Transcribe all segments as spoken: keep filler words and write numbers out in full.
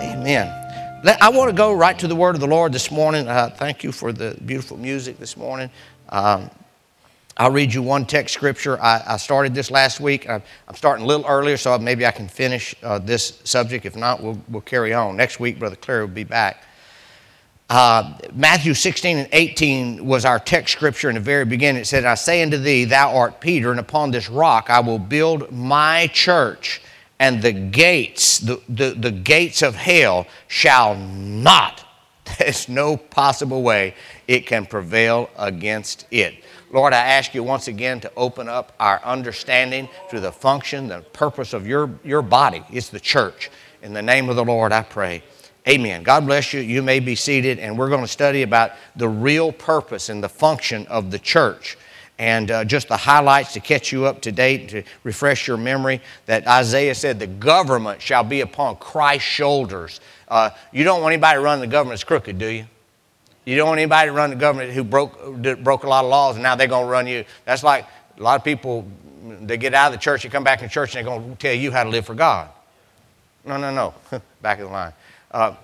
Amen. I want to go right to the word of the Lord this morning. Uh, thank you for the beautiful music this morning. Um, I'll read you one text scripture. I, I started this last week. I, I'm starting a little earlier, so maybe I can finish uh, this subject. If not, we'll, we'll carry on. Next week, Brother Clary will be back. Uh, Matthew sixteen and eighteen was our text scripture in the very beginning. It said, I say unto thee, thou art Peter, and upon this rock I will build my church, and the gates, the, the, the gates of hell shall not, there's no possible way it can prevail against it. Lord, I ask you once again to open up our understanding to the function, the purpose of your, your body. It's the church. In the name of the Lord, I pray. Amen. God bless you. You may be seated, and we're going to study about the real purpose and the function of the church. And uh, just the highlights to catch you up to date, to refresh your memory, that Isaiah said the government shall be upon Christ's shoulders. Uh, you don't want anybody running the government that's crooked, do you? You don't want anybody to run the government who broke broke a lot of laws, and now they're going to run you. That's like a lot of people, they get out of the church, they come back in church, and they're going to tell you how to live for God. No, no, no. Back of the line. Uh,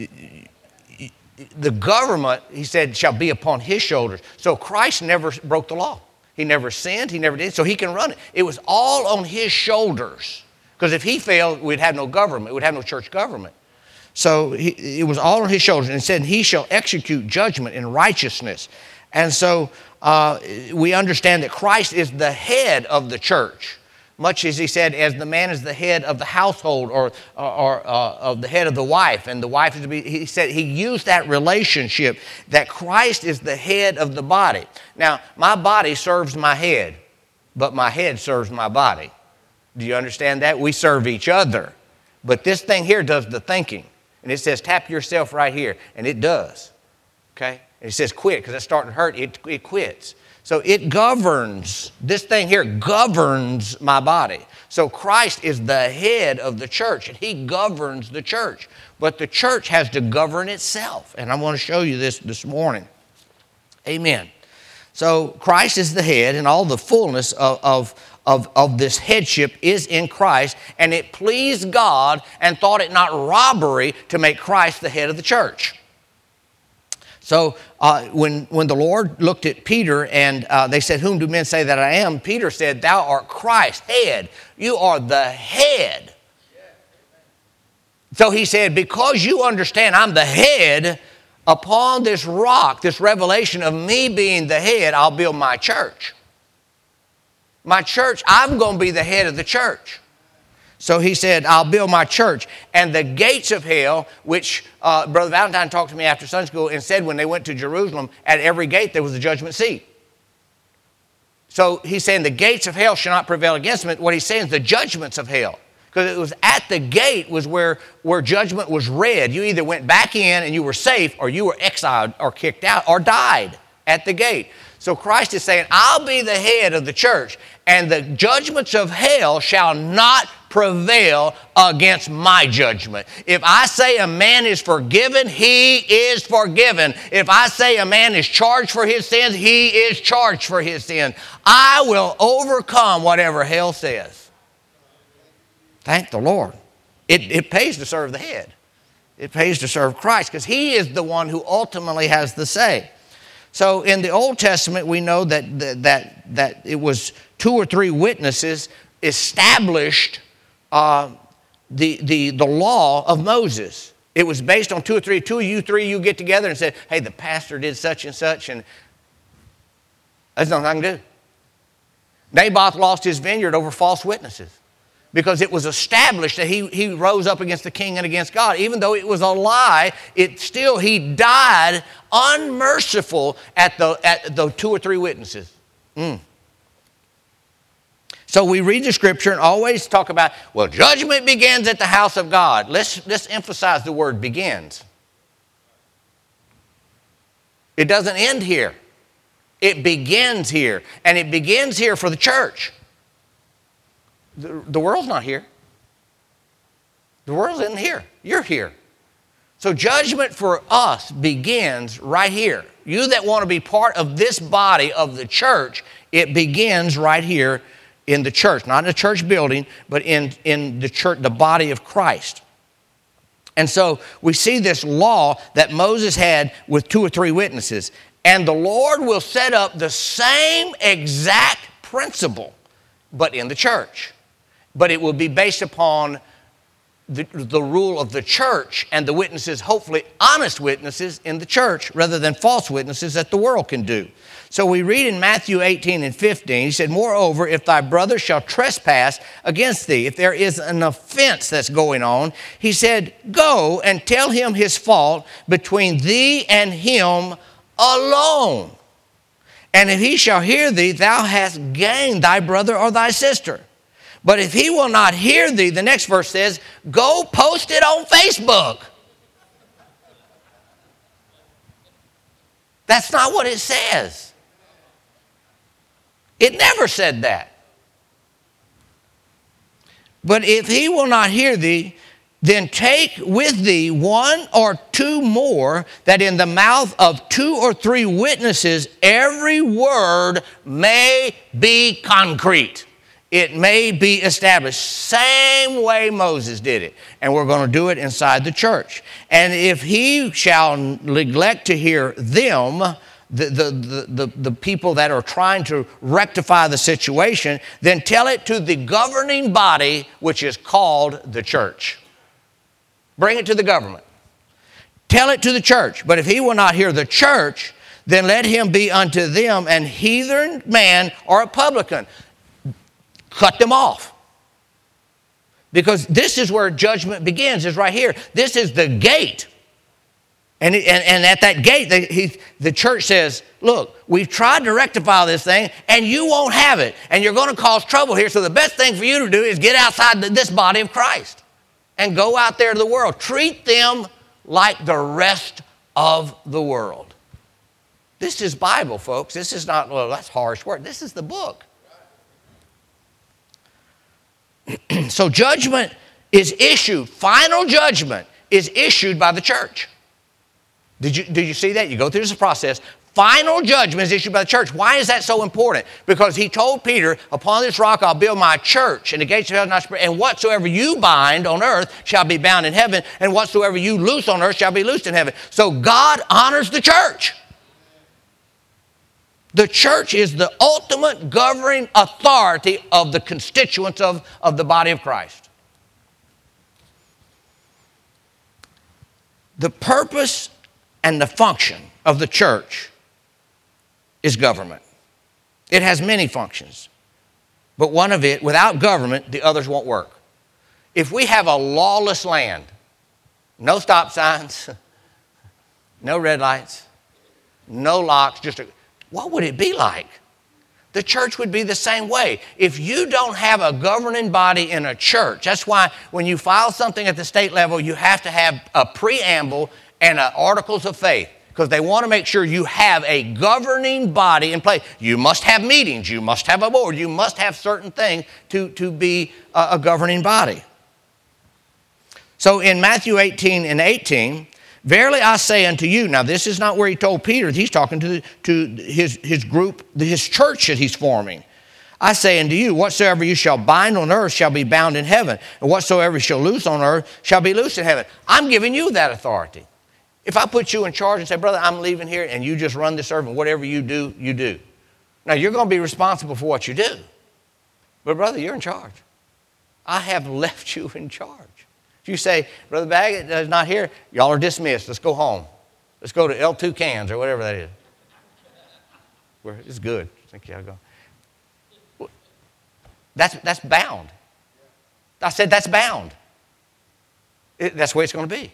the government, he said, shall be upon his shoulders. So Christ never broke the law. He never sinned. He never did. So he can run it. It was all on his shoulders. Because if he failed, we'd have no government. We'd have no church government. So he, it was all on his shoulders. And it said, he shall execute judgment in righteousness. And so uh, we understand that Christ is the head of the church. Much as he said, as the man is the head of the household, or, or, or uh, of the head of the wife, and the wife is to be, he said, he used that relationship that Christ is the head of the body. Now, my body serves my head, but my head serves my body. Do you understand that? We serve each other. But this thing here does the thinking. And it says, tap yourself right here. And it does. Okay? And it says, quit, because it's starting to hurt. It, it quits. So it governs, this thing here governs my body. So Christ is the head of the church, and he governs the church. But the church has to govern itself. And I want to show you this this morning. Amen. So Christ is the head, and all the fullness of, of, of, of this headship is in Christ. And it pleased God and thought it not robbery to make Christ the head of the church. So uh, when, when the Lord looked at Peter and uh, they said, whom do men say that I am? Peter said, thou art Christ, head. You are the head. So he said, because you understand I'm the head, upon this rock, this revelation of me being the head, I'll build my church. My church, I'm going to be the head of the church. So he said, I'll build my church. And the gates of hell, which uh, Brother Valentine talked to me after Sunday school and said when they went to Jerusalem, at every gate there was a judgment seat. So he's saying the gates of hell shall not prevail against them. What he's saying is the judgments of hell. Because it was at the gate was where, where judgment was read. You either went back in and you were safe, or you were exiled or kicked out or died at the gate. So Christ is saying, I'll be the head of the church, and the judgments of hell shall not prevail against my judgment. If I say a man is forgiven, he is forgiven. If I say a man is charged for his sins, he is charged for his sin. I will overcome whatever hell says. Thank the Lord. It, it pays to serve the head. It pays to serve Christ, because he is the one who ultimately has the say. So in the Old Testament, we know that, that, that it was two or three witnesses established uh, the, the, the law of Moses. It was based on two or three. Two of you, three of you get together and said, hey, the pastor did such and such, and there's nothing I can do. Naboth lost his vineyard over false witnesses, because it was established that he, he rose up against the king and against God. Even though it was a lie, it still, he died unmerciful at the, at the two or three witnesses. Mm. So we read the scripture and always talk about, well, judgment begins at the house of God. Let's, let's emphasize the word begins. It doesn't end here. It begins here. And it begins here for the church. The, the world's not here. The world isn't here. You're here. So judgment for us begins right here. You that want to be part of this body of the church, it begins right here in the church. Not in a church building, but in, in the church, the body of Christ. And so we see this law that Moses had with two or three witnesses. And the Lord will set up the same exact principle, but in the church. But it will be based upon the, the rule of the church and the witnesses, hopefully honest witnesses in the church, rather than false witnesses that the world can do. So we read in Matthew eighteen and fifteen, he said, moreover, if thy brother shall trespass against thee, if there is an offense that's going on, he said, go and tell him his fault between thee and him alone. And if he shall hear thee, thou hast gained thy brother or thy sister. But if he will not hear thee, the next verse says, go post it on Facebook. That's not what it says. It never said that. But if he will not hear thee, then take with thee one or two more, that in the mouth of two or three witnesses every word may be concrete. It may be established. Same way Moses did it. And we're going to do it inside the church. And if he shall neglect to hear them, The, the, the, the, the people that are trying to rectify the situation, then tell it to the governing body, which is called the church. Bring it to the government. Tell it to the church. But if he will not hear the church, then let him be unto them an heathen man or a publican. Cut them off. Because this is where judgment begins, is right here. This is the gate. And, and, and at that gate, the, he, the church says, look, we've tried to rectify this thing, and you won't have it. And you're going to cause trouble here. So the best thing for you to do is get outside this body of Christ and go out there to the world. Treat them like the rest of the world. This is Bible, folks. This is not, well, that's harsh word. This is the book. So judgment is issued. Final judgment is issued by the church. Did you, did you see that? You go through this process. Final judgment is issued by the church. Why is that so important? Because he told Peter, upon this rock I'll build my church, and the gates of hell not spread. And whatsoever you bind on earth shall be bound in heaven, and whatsoever you loose on earth shall be loosed in heaven. So God honors the church. The church is the ultimate governing authority of the constituents of, of the body of Christ. The purpose and the function of the church is government. It has many functions, but one of it, without government, the others won't work. If we have a lawless land, no stop signs, no red lights, no locks, just a, what would it be like? The church would be the same way. If you don't have a governing body in a church, that's why when you file something at the state level, you have to have a preamble and uh, articles of faith, because they want to make sure you have a governing body in place. You must have meetings. You must have a board. You must have certain things to, to be a, a governing body. So in Matthew eighteen and eighteen, verily I say unto you, now this is not where he told Peter. He's talking to, the, to his, his group, his church that he's forming. I say unto you, whatsoever you shall bind on earth shall be bound in heaven, and whatsoever you shall loose on earth shall be loosed in heaven. I'm giving you that authority. If I put you in charge and say, brother, I'm leaving here, and you just run this service, and whatever you do, you do. Now, you're going to be responsible for what you do. But, brother, you're in charge. I have left you in charge. If you say, Brother Baggett is not here, y'all are dismissed. Let's go home. Let's go to L two Cans or whatever that is. It's good. I think y'all go. That's, that's bound. I said that's bound. It, that's the way it's going to be.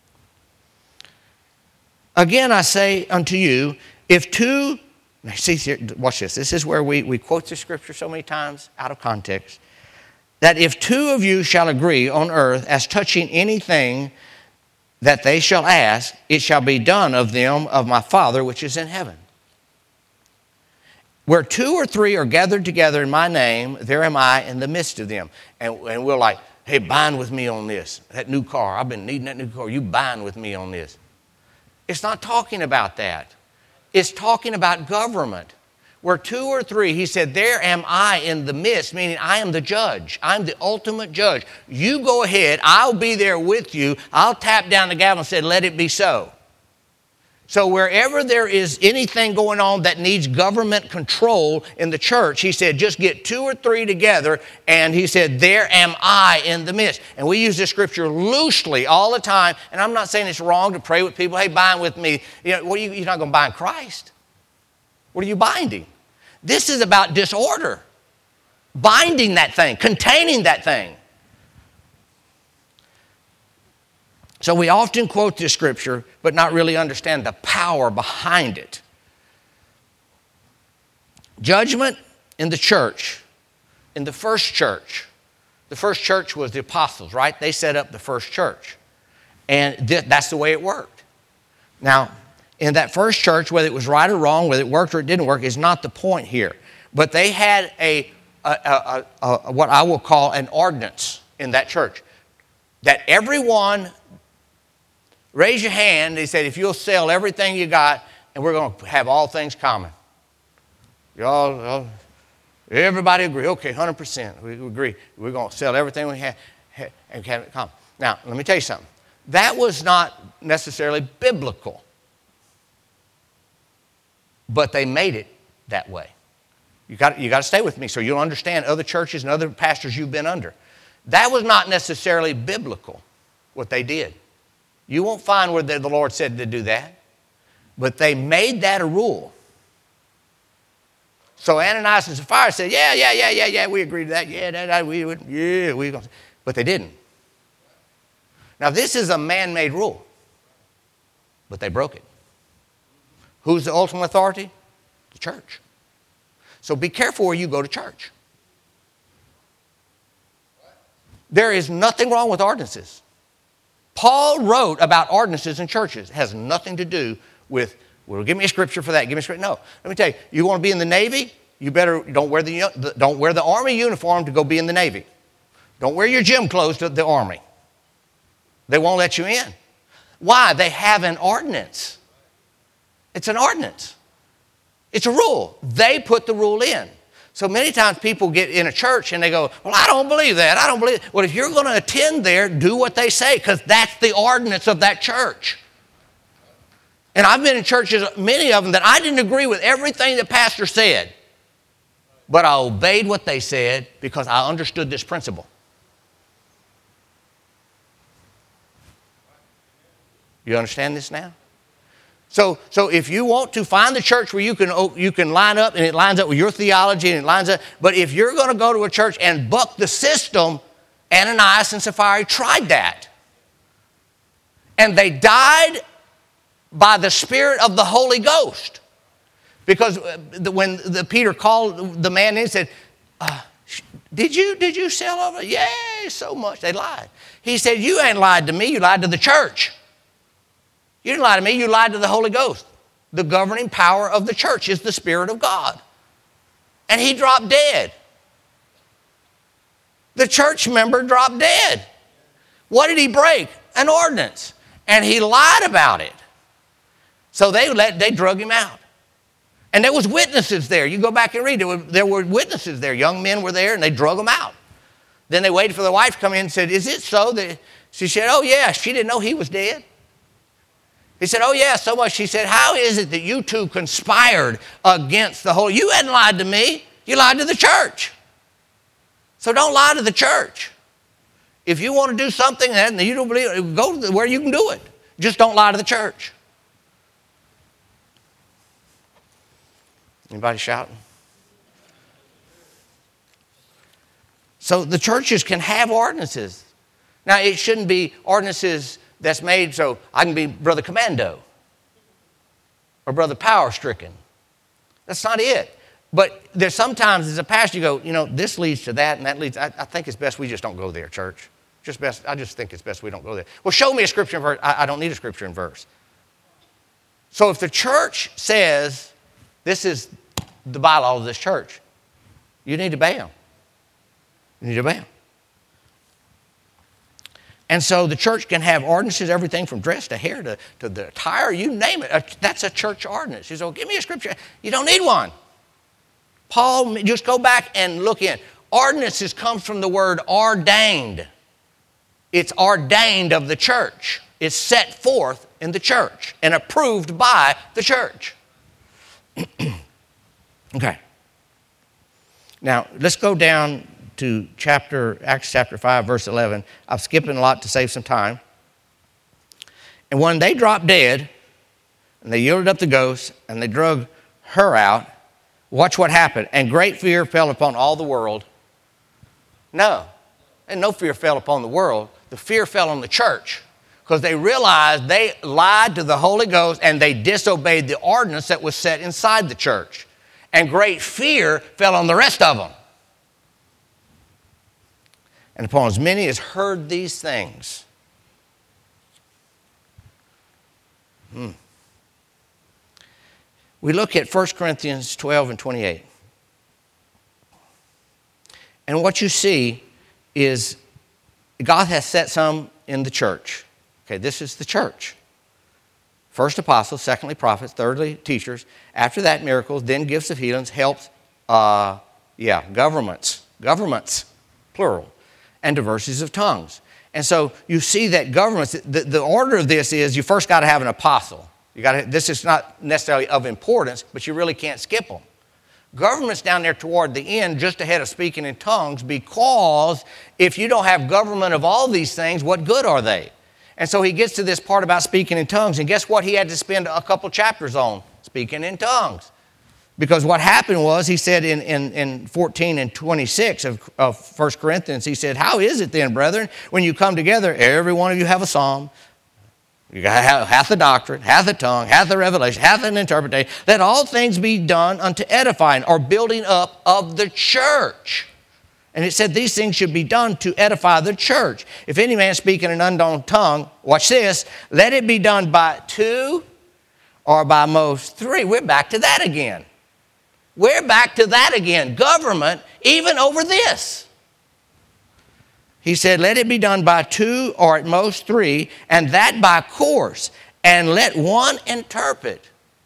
Again, I say unto you, if two, see, here, watch this. This is where we, we quote the scripture so many times out of context. That if two of you shall agree on earth as touching anything that they shall ask, it shall be done of them of my Father which is in heaven. Where two or three are gathered together in my name, there am I in the midst of them. And, and we're like, hey, bind with me on this. That new car, I've been needing that new car. You bind with me on this. It's not talking about that. It's talking about government. Where two or three, he said, there am I in the midst, meaning I am the judge. I'm the ultimate judge. You go ahead. I'll be there with you. I'll tap down the gavel and say, let it be so. So wherever there is anything going on that needs government control in the church, he said, just get two or three together, and he said, there am I in the midst. And we use this scripture loosely all the time, and I'm not saying it's wrong to pray with people, hey, bind with me. You know, what are you, you're not going to bind Christ. What are you binding? This is about disorder. Binding that thing, containing that thing. So we often quote this scripture, but not really understand the power behind it. Judgment in the church, in the first church. The first church was the apostles, right? They set up the first church. And th- that's the way it worked. Now, in that first church, whether it was right or wrong, whether it worked or it didn't work, is not the point here. But they had a, a, a, a, a what I will call an ordinance in that church. That everyone, raise your hand, they said, if you'll sell everything you got, and we're going to have all things common. Y'all, y'all everybody agree. Okay, one hundred percent. We agree. We're going to sell everything we have and have it common. Now, let me tell you something. That was not necessarily biblical. But they made it that way. You got, you got to stay with me so you'll understand other churches and other pastors you've been under. That was not necessarily biblical, what they did. You won't find where the Lord said to do that. But they made that a rule. So Ananias and Sapphira said, yeah, yeah, yeah, yeah, yeah, we agree to that. Yeah, that, that we would, yeah, we going But they didn't. Now, this is a man-made rule. But they broke it. Who's the ultimate authority? The church. So be careful where you go to church. There is nothing wrong with ordinances. Paul wrote about ordinances in churches. It has nothing to do with, well, give me a scripture for that. Give me a scripture. No. Let me tell you, you want to be in the Navy? You better don't wear the, don't wear the Army uniform to go be in the Navy. Don't wear your gym clothes to the Army. They won't let you in. Why? They have an ordinance. It's an ordinance. It's a rule. They put the rule in. So many times people get in a church and they go, well, I don't believe that. I don't believe it. Well, if you're going to attend there, do what they say because that's the ordinance of that church. And I've been in churches, many of them, that I didn't agree with everything the pastor said. But I obeyed what they said because I understood this principle. You understand this now? So, so if you want to find the church where you can, you can line up and it lines up with your theology and it lines up, but if you're going to go to a church and buck the system, Ananias and Sapphira tried that. And they died by the Spirit of the Holy Ghost. Because when the Peter called the man in and said, uh, did you, did you sell over? Yeah, so much. They lied. He said, you ain't lied to me, you lied to the church. You didn't lie to me, you lied to the Holy Ghost. The governing power of the church is the Spirit of God. And he dropped dead. The church member dropped dead. What did he break? An ordinance. And he lied about it. So they let they drug him out. And there was witnesses there. You go back and read. There were, there were witnesses there. Young men were there and they drug him out. Then they waited for the wife to come in and said, is it so that she said, oh yeah, she didn't know he was dead. He said, oh, yeah, so much. She said, how is it that you two conspired against the whole? You hadn't lied to me. You lied to the church. So don't lie to the church. If you want to do something and you don't believe it, go where you can do it. Just don't lie to the church. Anybody shouting? So the churches can have ordinances. Now, it shouldn't be ordinances that's made so I can be Brother Commando or Brother Power Stricken. That's not it. But there's sometimes as a pastor you go, you know, this leads to that and that leads. I, I think it's best we just don't go there, church. Just best. I just think it's best we don't go there. Well, show me a scripture and verse. I, I don't need a scripture and verse. So if the church says this is the bylaw of this church, you need to obey them. You need to obey them. And so the church can have ordinances, everything from dress to hair to, to the attire, you name it. That's a church ordinance. You say, well, give me a scripture. You don't need one. Paul, just go back and look in. Ordinances comes from the word ordained. It's ordained of the church. It's set forth in the church and approved by the church. Okay. Now, let's go down to chapter, Acts chapter five, verse eleven. I'm skipping a lot to save some time. And when they dropped dead, and they yielded up the ghost, and they drug her out, watch what happened. And great fear fell upon all the world. No, and no fear fell upon the world. The fear fell on the church because they realized they lied to the Holy Ghost and they disobeyed the ordinance that was set inside the church. And great fear fell on the rest of them. And upon as many as heard these things. Hmm. We look at First Corinthians twelve and twenty-eight. And what you see is God has set some in the church. Okay, this is the church. First apostles, secondly prophets, thirdly teachers. After that, miracles, then gifts of healings, helps, uh, yeah, governments, governments, plural, and diversities of tongues. And so you see that governments, the, the order of this is you first got to have an apostle. You got to, this is not necessarily of importance, but you really can't skip them. Government's down there toward the end, just ahead of speaking in tongues, because if you don't have government of all these things, what good are they? And so he gets to this part about speaking in tongues, and guess what he had to spend a couple chapters on? Speaking in tongues. Because what happened was, he said in, in, in fourteen and twenty-six of, of First Corinthians, he said, how is it then, brethren, when you come together, every one of you have a psalm, you got hath a doctrine, hath a tongue, hath a revelation, hath an interpretation, let all things be done unto edifying or building up of the church. And it said these things should be done to edify the church. If any man speak in an unknown tongue, watch this, let it be done by two or by most three. We're back to that again. We're back to that again. Government, even over this. He said, let it be done by two or at most three, and that by course, and let one interpret.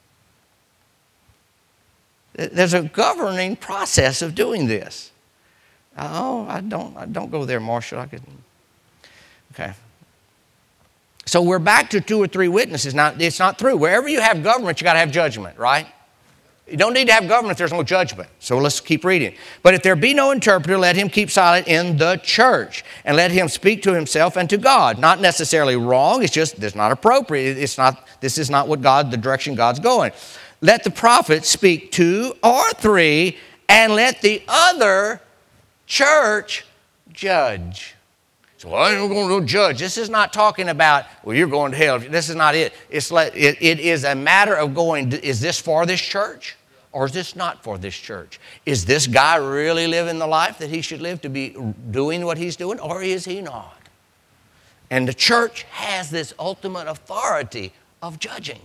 There's a governing process of doing this. Oh, I don't, I don't go there, Marshall. I could. Okay. So we're back to two or three witnesses. Now, it's not through. Wherever you have government, you got to have judgment, right? You don't need to have government if there's no judgment. So let's keep reading. But if there be no interpreter, let him keep silent in the church, and let him speak to himself and to God. Not necessarily wrong. It's just it's not appropriate. It's not. This is not what God, the direction God's going. Let the prophet speak two or three, and let the other church judge. So I'm going to judge. This is not talking about, well, you're going to hell. This is not it. It's like, it, it is a matter of going, is this for this church or is this not for this church? Is this guy really living the life that he should live to be doing what he's doing, or is he not? And the church has this ultimate authority of judging.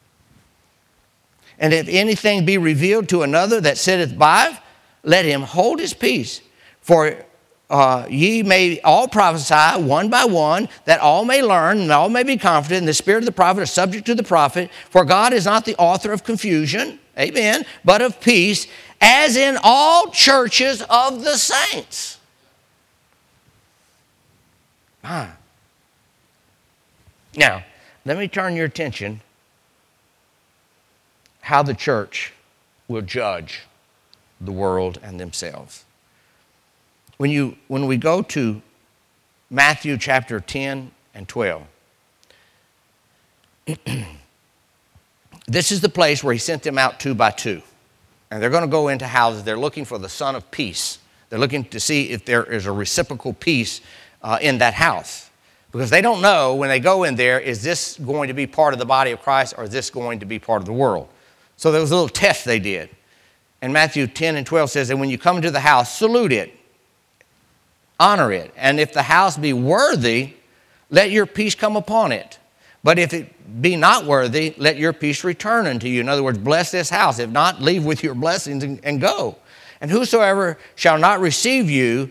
And if anything be revealed to another that sitteth by, let him hold his peace. For uh, ye may all prophesy one by one, that all may learn and all may be confident. And the spirit of the prophet is subject to the prophet. For God is not the author of confusion, amen, but of peace, as in all churches of the saints. Ah. Now, let me turn your attention how the church will judge the world and themselves. When, you, when we go to Matthew chapter ten and twelve, this is the place where he sent them out two by two. And they're going to go into houses. They're looking for the Son of Peace. They're looking to see if there is a reciprocal peace uh, in that house. Because they don't know when they go in there, is this going to be part of the body of Christ or is this going to be part of the world? So there was a little test they did. And Matthew ten and twelve says that when you come into the house, salute it. Honor it. And if the house be worthy, let your peace come upon it. But if it be not worthy, let your peace return unto you. In other words, bless this house. If not, leave with your blessings and, and go. And whosoever shall not receive you,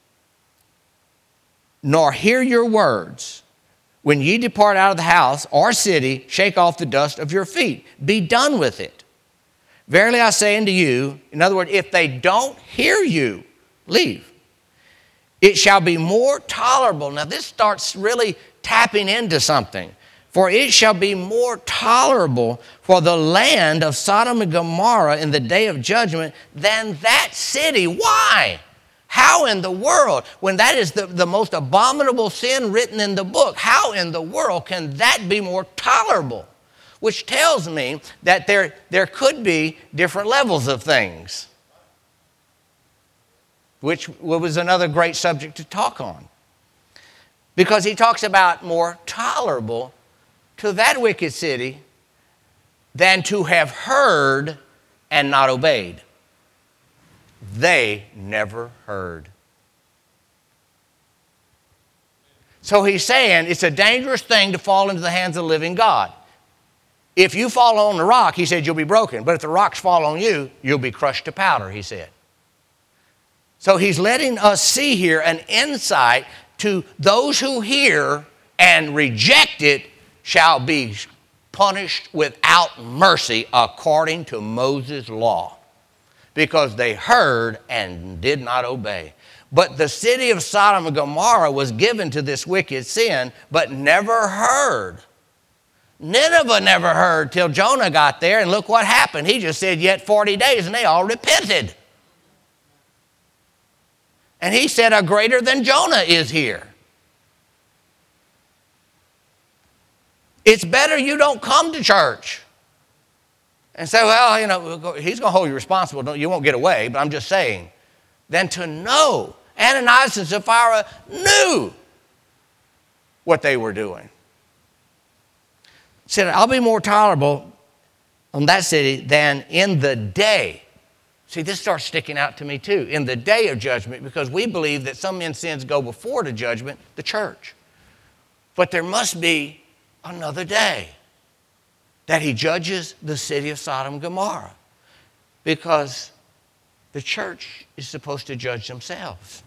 nor hear your words, when ye depart out of the house or city, shake off the dust of your feet. Be done with it. Verily I say unto you, in other words, if they don't hear you, leave. It shall be more tolerable. Now this starts really tapping into something. For it shall be more tolerable for the land of Sodom and Gomorrah in the day of judgment than that city. Why? How in the world, when that is the, the most abominable sin written in the book, how in the world can that be more tolerable? Which tells me that there, there could be different levels of things, which was another great subject to talk on. Because he talks about more tolerable to that wicked city than to have heard and not obeyed. They never heard. So he's saying it's a dangerous thing to fall into the hands of the living God. If you fall on the rock, he said, you'll be broken. But if the rocks fall on you, you'll be crushed to powder, he said. So he's letting us see here an insight to those who hear and reject it shall be punished without mercy according to Moses' law, because they heard and did not obey. But the city of Sodom and Gomorrah was given to this wicked sin, but never heard. Nineveh never heard till Jonah got there, and look what happened. He just said, yet forty days, and they all repented. And he said, a greater than Jonah is here. It's better you don't come to church and say, well, you know, he's going to hold you responsible. You won't get away, but I'm just saying. Than to know. Ananias and Sapphira knew what they were doing. Said, I'll be more tolerable on that city than in the day. See, this starts sticking out to me too. In the day of judgment, because we believe that some men's sins go before the judgment, the church. But there must be another day that he judges the city of Sodom and Gomorrah, because the church is supposed to judge themselves.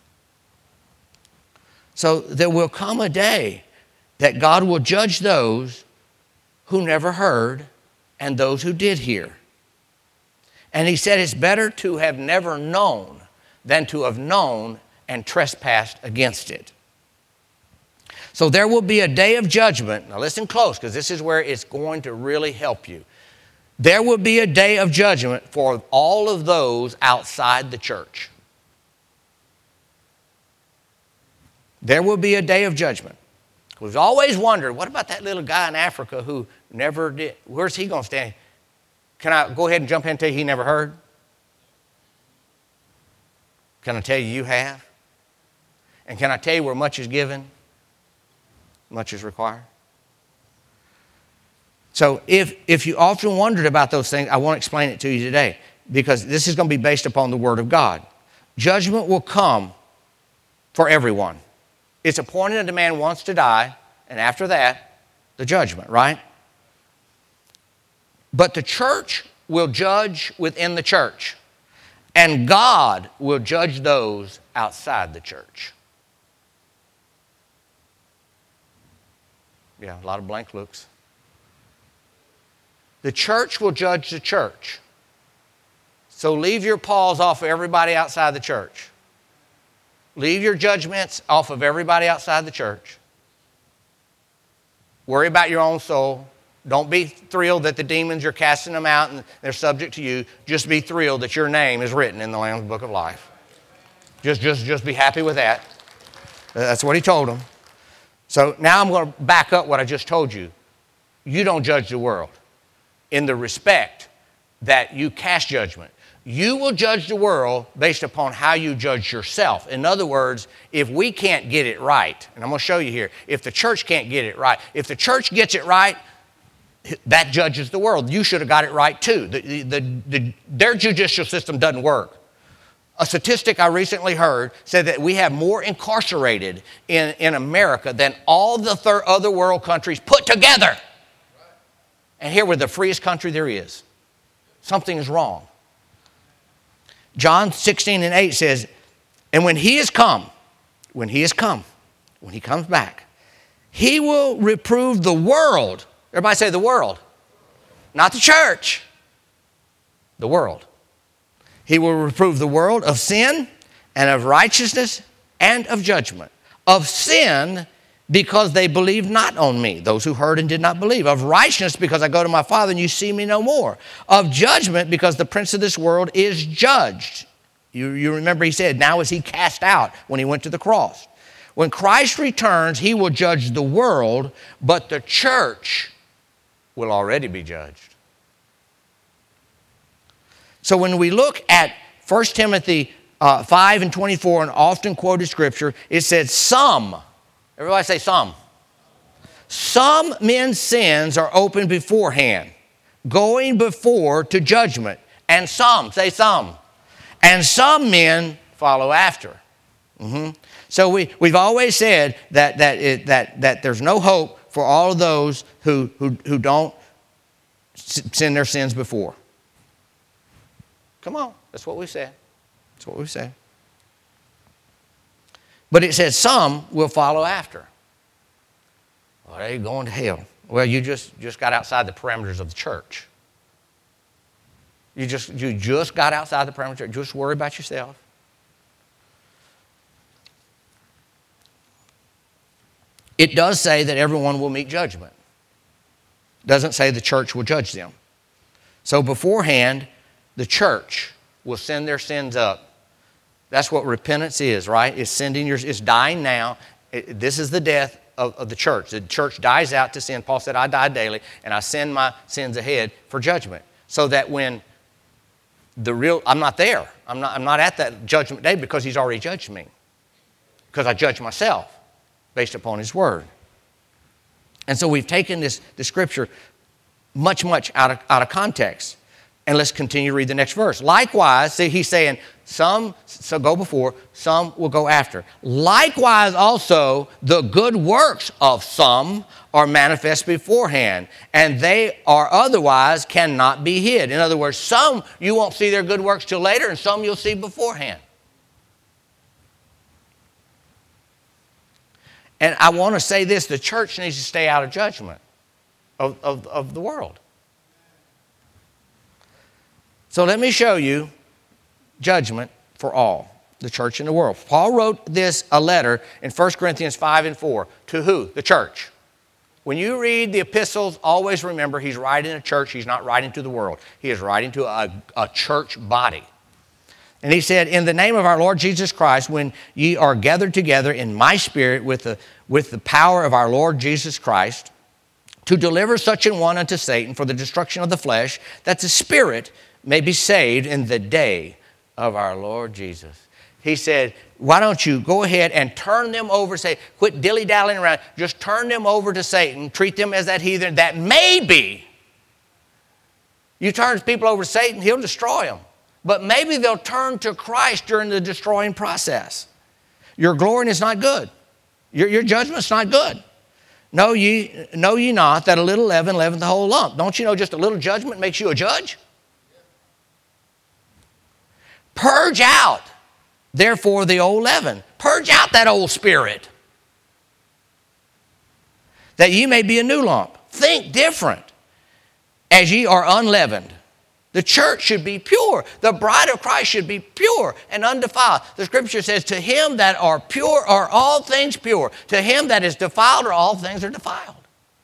So there will come a day that God will judge those who never heard and those who did hear. And he said it's better to have never known than to have known and trespassed against it. So there will be a day of judgment. Now listen close, because this is where it's going to really help you. There will be a day of judgment for all of those outside the church. There will be a day of judgment. We've always wondered, what about that little guy in Africa who never did? Where's he going to stand? Can I go ahead and jump in and tell you he never heard? Can I tell you you have? And can I tell you where much is given, much is required? So if, if you often wondered about those things, I want to explain it to you today, because this is going to be based upon the Word of God. Judgment will come for everyone. It's appointed unto man once to die, and after that, the judgment, right? But the church will judge within the church, and God will judge those outside the church. Yeah, a lot of blank looks. The church will judge the church. So leave your paws off of everybody outside the church. Leave your judgments off of everybody outside the church. Worry about your own soul. Don't be thrilled that the demons, you're casting them out and they're subject to you. Just be thrilled that your name is written in the Lamb's Book of Life. Just, just, just be happy with that. That's what he told them. So now I'm going to back up what I just told you. You don't judge the world in the respect that you cast judgment. You will judge the world based upon how you judge yourself. In other words, if we can't get it right, and I'm going to show you here, if the church can't get it right, if the church gets it right, that judges the world. You should have got it right too. The, the, the, their judicial system doesn't work. A statistic I recently heard said that we have more incarcerated in, in America than all the thir- other world countries put together. And here we're the freest country there is. Something is wrong. John sixteen and eight says, and when he is come, when he is come, when he comes back, he will reprove the world. Everybody say the world. Not the church. The world. He will reprove the world of sin and of righteousness and of judgment. Of sin, because they believed not on me, those who heard and did not believe. Of righteousness, because I go to my Father and you see me no more. Of judgment, because the prince of this world is judged. You, you remember he said, now is he cast out when he went to the cross. When Christ returns, he will judge the world, but the church will already be judged. So when we look at First Timothy uh, five and twenty-four, an often quoted scripture, it said some. Everybody say some. Some men's sins are open beforehand, going before to judgment. And some, say some. And some men follow after. Mm-hmm. So we, we've always said that, that, it, that, that there's no hope for all of those who, who, who don't sin their sins before. Come on, that's what we said. That's what we said. But it says some will follow after. Well, they're going to hell. Well, you just, just got outside the parameters of the church. You just, you just got outside the parameters. Just worry about yourself. It does say that everyone will meet judgment. It doesn't say the church will judge them. So beforehand, the church will send their sins up. That's what repentance is, right? It's sending your, it's dying now. It, this is the death of, of the church. The church dies out to sin. Paul said, I die daily, and I send my sins ahead for judgment. So that when the real, I'm not there. I'm not, I'm not at that judgment day because he's already judged me. Because I judge myself based upon his word. And so we've taken this, this scripture much, much out of, out of context. And let's continue to read the next verse. Likewise, see, he's saying, some, so go before, some will go after. Likewise also, the good works of some are manifest beforehand, and they are otherwise cannot be hid. In other words, some you won't see their good works till later, and some you'll see beforehand. And I want to say this, the church needs to stay out of judgment of, of, of the world. So let me show you judgment for all, the church and the world. Paul wrote this, a letter, in First Corinthians five and four. To who? The church. When you read the epistles, always remember he's writing to a church. He's not writing to the world. He is writing to a, a church body. And he said, in the name of our Lord Jesus Christ, when ye are gathered together in my spirit with the, with the power of our Lord Jesus Christ, to deliver such an one unto Satan for the destruction of the flesh, that the spirit may be saved in the day of our Lord Jesus. He said, why don't you go ahead and turn them over, say, quit dilly-dallying around, just turn them over to Satan, treat them as that heathen that maybe you turn people over to Satan, he'll destroy them. But maybe they'll turn to Christ during the destroying process. Your glorying is not good. Your, your judgment's not good. Know ye, know ye not that a little leaven leaveneth the whole lump? Don't you know just a little judgment makes you a judge? Purge out, therefore, the old leaven. Purge out that old spirit, that ye may be a new lump. Think different, as ye are unleavened. The church should be pure. The bride of Christ should be pure and undefiled. The scripture says, to him that are pure are all things pure. To him that is defiled are all things are defiled.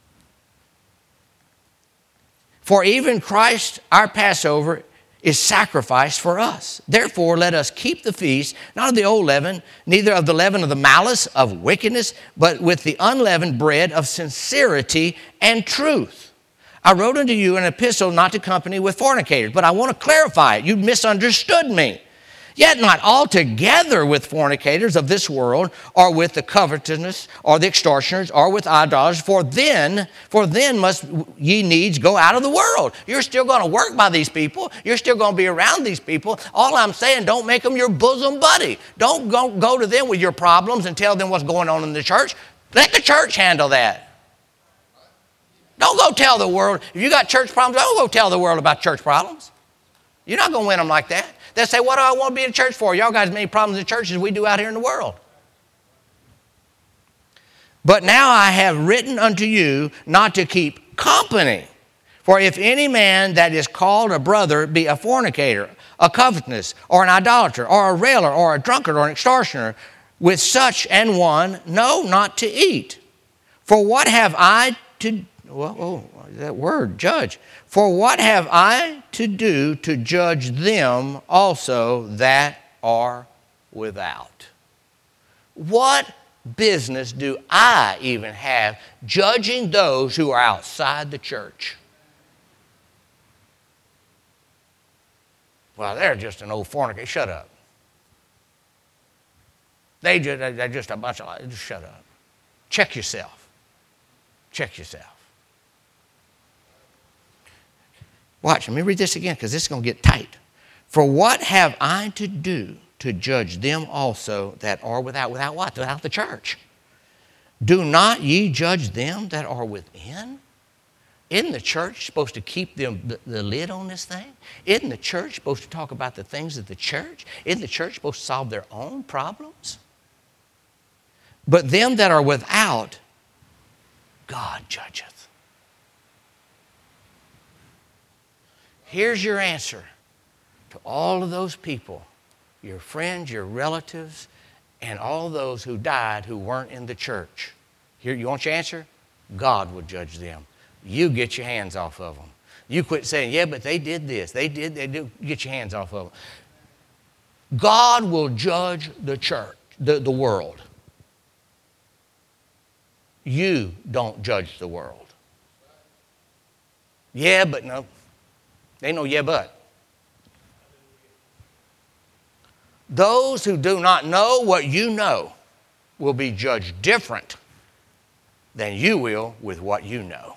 For even Christ, our Passover, is sacrificed for us. Therefore, let us keep the feast, not of the old leaven, neither of the leaven of the malice of wickedness, but with the unleavened bread of sincerity and truth. I wrote unto you an epistle not to company with fornicators, but I want to clarify it. You misunderstood me. Yet not altogether with fornicators of this world, or with the covetousness, or the extortioners, or with idolaters, for then, for then must ye needs go out of the world. You're still going to work by these people. You're still going to be around these people. All I'm saying, don't make them your bosom buddy. Don't go, go to them with your problems and tell them what's going on in the church. Let the church handle that. Don't go tell the world. If you got church problems, don't go tell the world about church problems. You're not going to win them like that. They'll say, what do I want to be in church for? Y'all got as many problems in church as we do out here in the world. But now I have written unto you not to keep company. For if any man that is called a brother be a fornicator, a covetous, or an idolater, or a railer, or a drunkard, or an extortioner, with such an one, no, not to eat. For what have I to, well, oh, that word, judge. For what have I to do to judge them also that are without? What business do I even have judging those who are outside the church? Well, they're just an old fornicator. Shut up. They just, they're just a bunch of, just shut up. Check yourself. Check yourself. Watch, let me read this again because this is going to get tight. For what have I to do to judge them also that are without? Without what? Without the church. Do not ye judge them that are within? Isn't the church supposed to keep the, the, the lid on this thing? Isn't the church supposed to talk about the things of the church? Isn't the church supposed to solve their own problems? But them that are without, God judgeth. Here's your answer to all of those people, your friends, your relatives, and all those who died who weren't in the church. Here, you want your answer? God will judge them. You get your hands off of them. You quit saying, yeah, but they did this. They did, they did. Get your hands off of them. God will judge the church, the, the world. You don't judge the world. Yeah, but no. They know yeah, but. Those who do not know what you know will be judged different than you will with what you know.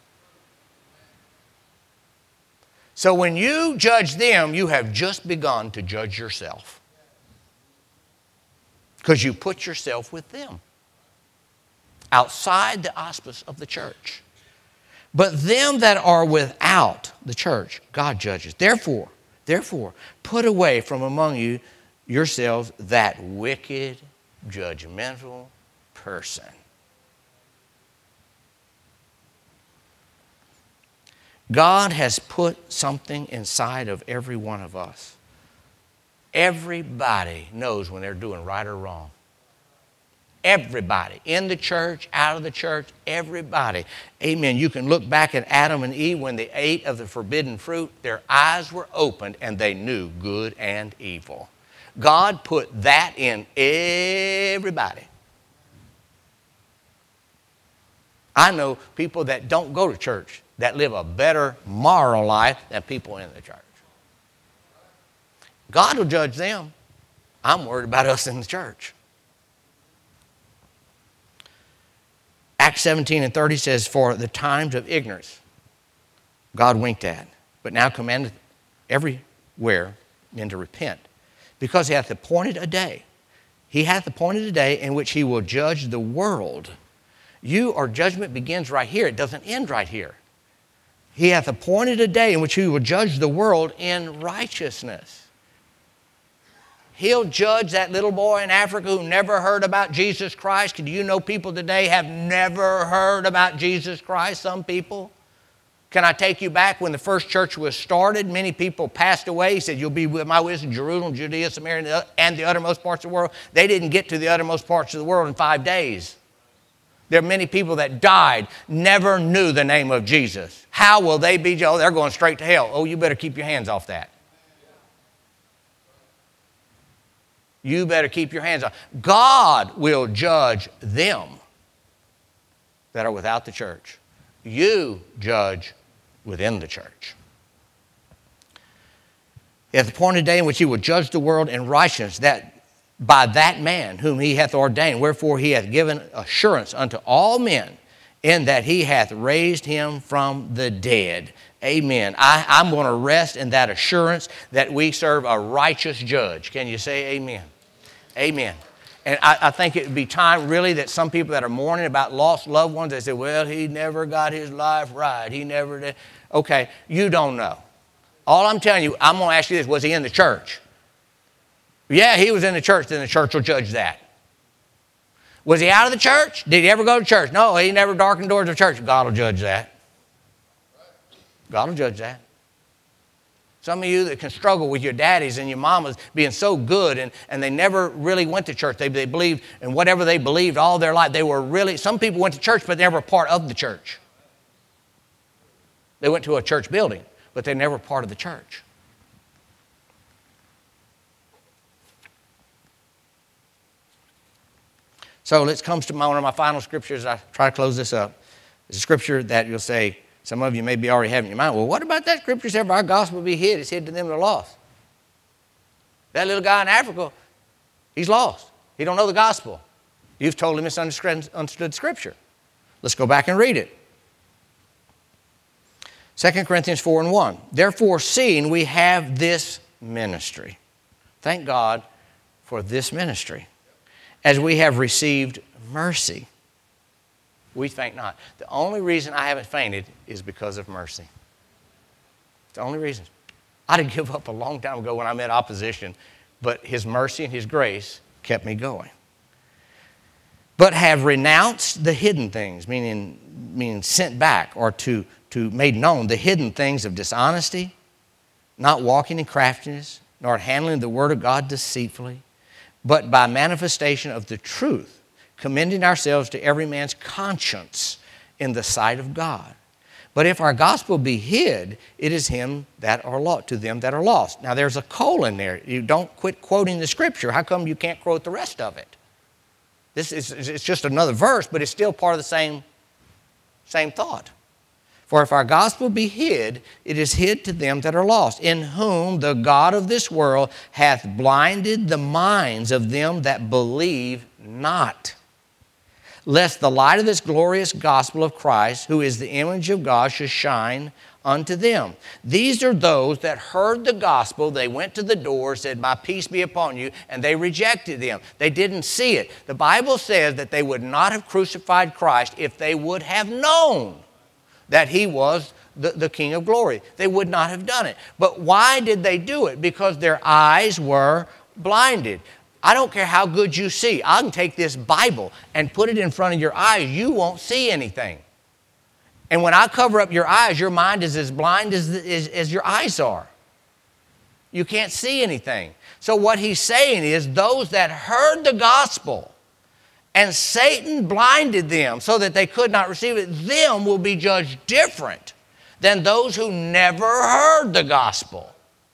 So when you judge them, you have just begun to judge yourself. Because you put yourself with them, outside the auspice of the church. But them that are without the church, God judges. Therefore, therefore, put away from among you yourselves that wicked, judgmental person. God has put something inside of every one of us. Everybody knows when they're doing right or wrong. Everybody. In the church, out of the church, everybody. Amen. You can look back at Adam and Eve when they ate of the forbidden fruit. Their eyes were opened and they knew good and evil. God put that in everybody. I know people that don't go to church that live a better moral life than people in the church. God will judge them. I'm worried about us in the church. Acts seventeen and thirty says, for the times of ignorance God winked at, but now commandeth everywhere men to repent, because he hath appointed a day. He hath appointed a day in which he will judge the world. You, or judgment begins right here. It doesn't end right here. He hath appointed a day in which he will judge the world in righteousness. He'll judge that little boy in Africa who never heard about Jesus Christ. Do you know people today have never heard about Jesus Christ? Some people. Can I take you back when the first church was started? Many people passed away. He said, you'll be with my witness in Jerusalem, Judea, Samaria, and the uttermost parts of the world. They didn't get to the uttermost parts of the world in five days. There are many people that died, never knew the name of Jesus. How will they be? Oh, they're going straight to hell. Oh, you better keep your hands off that. You better keep your hands off. God will judge them that are without the church. You judge within the church. He hath appointed a day in which he will judge the world in righteousness, that by that man whom he hath ordained. Wherefore he hath given assurance unto all men, in that he hath raised him from the dead. Amen. I, I'm going to rest in that assurance that we serve a righteous judge. Can you say amen? Amen. And I, I think it would be time really that some people that are mourning about lost loved ones, they say, well, he never got his life right. He never did. Okay, you don't know. All I'm telling you, I'm going to ask you this, was he in the church? Yeah, he was in the church, then the church will judge that. Was he out of the church? Did he ever go to church? No, he never darkened doors of church. God will judge that. God will judge that. Some of you that can struggle with your daddies and your mamas being so good and, and they never really went to church. They, they believed in whatever they believed all their life. They were really, some people went to church but they were part of the church. They went to a church building, but they never part of the church. So let's come to my, one of my final scriptures. I try to close this up. It's a scripture that you'll say, some of you maybe already have in your mind. Well, what about that scripture said, if our gospel be hid, it's hid to them that are lost. That little guy in Africa, he's lost. He don't know the gospel. You've totally misunderstood scripture. Let's go back and read it. Second Corinthians four and one. Therefore, seeing we have this ministry. Thank God for this ministry. As we have received mercy, we faint not. The only reason I haven't fainted is because of mercy. It's the only reason. I'd have given up a long time ago when I met opposition, but His mercy and His grace kept me going. But have renounced the hidden things, meaning, meaning sent back or to, to made known the hidden things of dishonesty, not walking in craftiness, nor handling the word of God deceitfully, but by manifestation of the truth, commending ourselves to every man's conscience in the sight of God. But if our gospel be hid, it is him that are lost, to them that are lost. Now there's a colon there. You don't quit quoting the scripture. How come you can't quote the rest of it? This is it's just another verse, but it's still part of the same, same thought. For if our gospel be hid, it is hid to them that are lost, in whom the God of this world hath blinded the minds of them that believe not, lest the light of this glorious gospel of Christ, who is the image of God, should shine unto them. These are those that heard the gospel. They went to the door, said, my peace be upon you, and they rejected them. They didn't see it. The Bible says that they would not have crucified Christ if they would have known that He was the, the King of glory. They would not have done it. But why did they do it? Because their eyes were blinded. I don't care how good you see. I can take this Bible and put it in front of your eyes. You won't see anything. And when I cover up your eyes, your mind is as blind as, as, as your eyes are. You can't see anything. So what he's saying is those that heard the gospel and Satan blinded them so that they could not receive it, them will be judged different than those who never heard the gospel.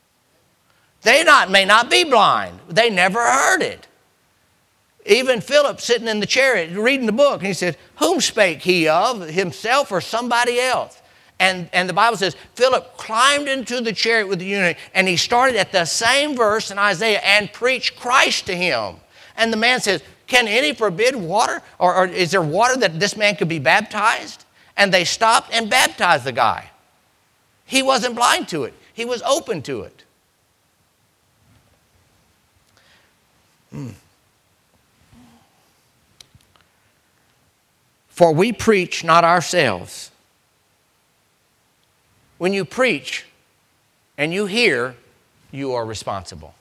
They not, may not be blind. They never heard it. Even Philip sitting in the chariot reading the book, and he said, whom spake he of, himself or somebody else? And, and the Bible says, Philip climbed into the chariot with the eunuch, and he started at the same verse in Isaiah and preached Christ to him. And the man says, can any forbid water? Or, or is there water that this man could be baptized? And they stopped and baptized the guy. He wasn't blind to it. He was open to it. Hmm. For we preach not ourselves. When you preach and you hear, you are responsible.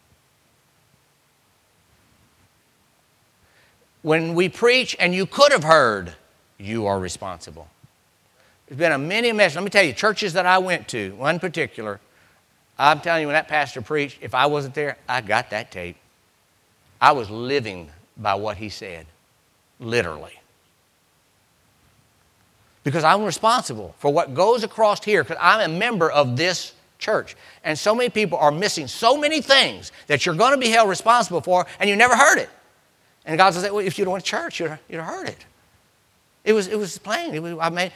When we preach and you could have heard, you are responsible. There's been a many messages. Let me tell you, churches that I went to, one particular, I'm telling you, when that pastor preached, if I wasn't there, I got that tape. I was living by what he said, literally. Because I'm responsible for what goes across here, because I'm a member of this church. And so many people are missing so many things that you're going to be held responsible for, and you never heard it. And God says, well, if you don't went to church, you'd, you'd have heard it. It was, it was plain. It was, I made.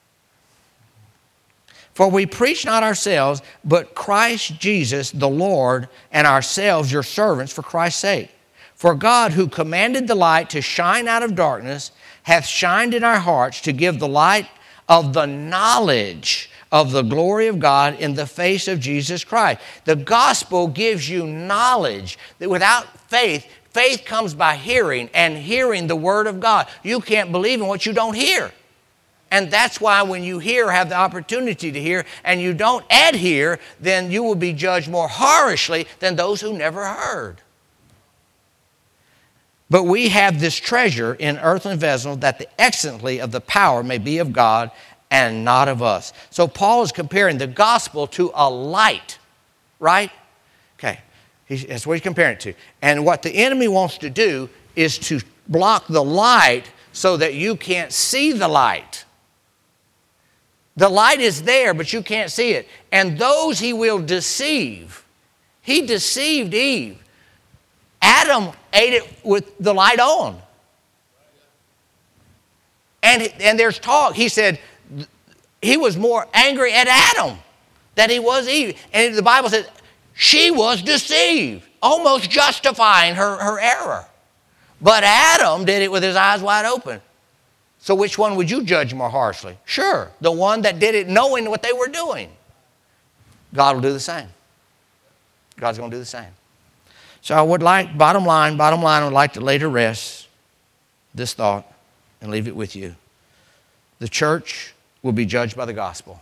For we preach not ourselves, but Christ Jesus the Lord, and ourselves your servants for Christ's sake. For God, who commanded the light to shine out of darkness, hath shined in our hearts to give the light of the knowledge of the glory of God in the face of Jesus Christ. The gospel gives you knowledge that without faith, faith comes by hearing, and hearing the word of God. You can't believe in what you don't hear. And that's why when you hear, have the opportunity to hear, and you don't adhere, then you will be judged more harshly than those who never heard. But we have this treasure in earthen vessels, that the excellency of the power may be of God and not of us. So Paul is comparing the gospel to a light, right? Okay, he's, that's what he's comparing it to. And what the enemy wants to do is to block the light so that you can't see the light. The light is there, but you can't see it. And those he will deceive. He deceived Eve. Adam ate it with the light on. And, and there's talk. He said he was more angry at Adam than he was Eve. And the Bible says she was deceived, almost justifying her, her error. But Adam did it with his eyes wide open. So which one would you judge more harshly? Sure, the one that did it knowing what they were doing. God will do the same. God's going to do the same. So I would like, bottom line, bottom line, I would like to lay to rest this thought and leave it with you. The church will be judged by the gospel.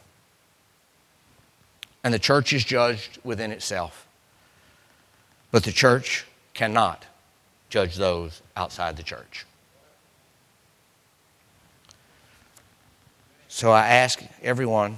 And the church is judged within itself. But the church cannot judge those outside the church. So I ask everyone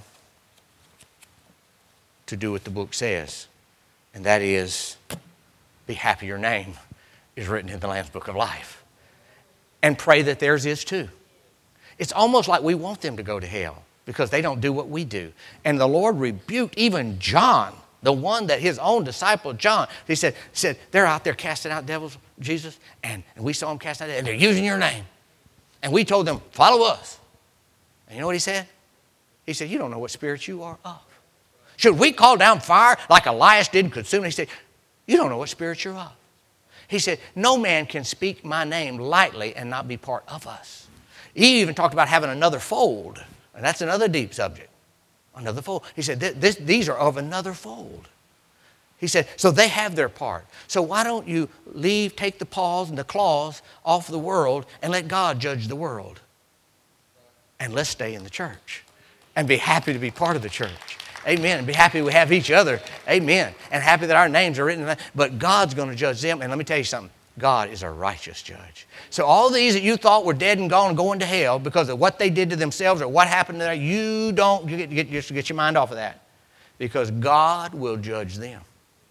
to do what the book says, and that is, be happy your name is written in the Lamb's Book of Life. And pray that theirs is too. It's almost like we want them to go to hell because they don't do what we do. And the Lord rebuked even John, the one that his own disciple John, he said, said they're out there casting out devils, Jesus, and, and we saw them casting out devils, and they're using your name. And we told them, follow us. And you know what he said? He said, you don't know what spirit you are of. Should we call down fire like Elias did and consume? He said, you don't know what spirit you're of. He said, no man can speak my name lightly and not be part of us. He even talked about having another fold. And that's another deep subject. Another fold. He said, this, these are of another fold. He said, so they have their part. So why don't you leave, take the paws and the claws off the world and let God judge the world? And let's stay in the church and be happy to be part of the church. Amen. And be happy we have each other. Amen. And happy that our names are written in that. But God's going to judge them. And let me tell you something. God is a righteous judge. So all these that you thought were dead and gone and going to hell because of what they did to themselves or what happened to them, you don't get, get, just get your mind off of that. Because God will judge them.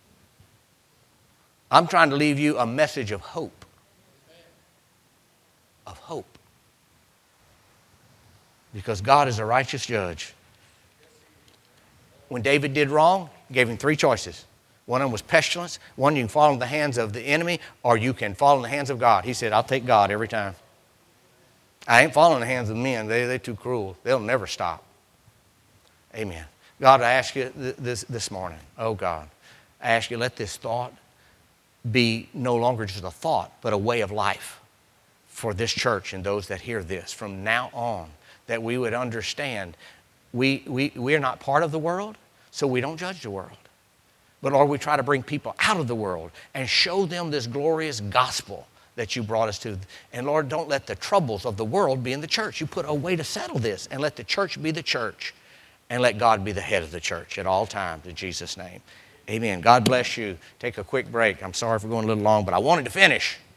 I'm trying to leave you a message of hope. Of hope. Because God is a righteous judge. When David did wrong, he gave him three choices. One of them was pestilence. One, you can fall in the hands of the enemy, or you can fall in the hands of God. He said, I'll take God every time. I ain't falling in the hands of men. They, they're too cruel. They'll never stop. Amen. God, I ask you this, this morning, oh God, I ask you, let this thought be no longer just a thought, but a way of life for this church and those that hear this from now on, that we would understand we, we, we are not part of the world, so we don't judge the world. But Lord, we try to bring people out of the world and show them this glorious gospel that you brought us to. And Lord, don't let the troubles of the world be in the church. You put a way to settle this, and let the church be the church, and let God be the head of the church at all times, in Jesus' name. Amen. God bless you. Take a quick break. I'm sorry for going a little long, but I wanted to finish.